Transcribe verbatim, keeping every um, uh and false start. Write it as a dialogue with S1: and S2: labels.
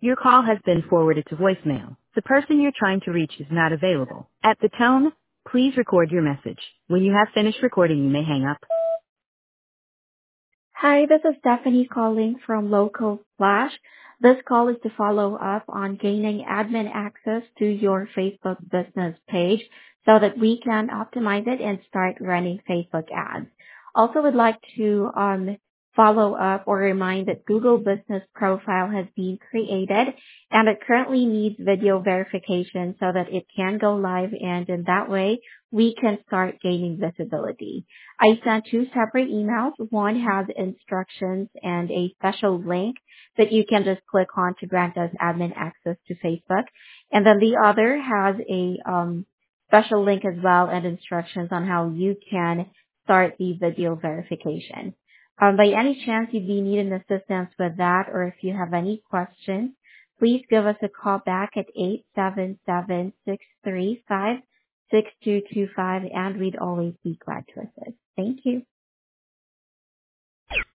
S1: Your call has been forwarded to voicemail. The person you're trying to reach is not available. At the tone, please record your message. When you have finished recording, you may hang up.
S2: Hi, this is Stephanie calling from Local Flash. This call is to follow up on gaining admin access to your Facebook business page so that we can optimize it and start running Facebook ads. Also would like to um, follow up or remind that Google Business Profile has been created and it currently needs video verification so that it can go live, and in that way we can start gaining visibility. I sent two separate emails. One has instructions and a special link that you can just click on to grant us admin access to Facebook. And then the other has a um, special link as well and instructions on how you can start the video verification. Um, by any chance you'd be needing assistance with that, or if you have any questions, please give us a call back at eight seven seven, six three five, six two two five, and we'd always be glad to assist. Thank you.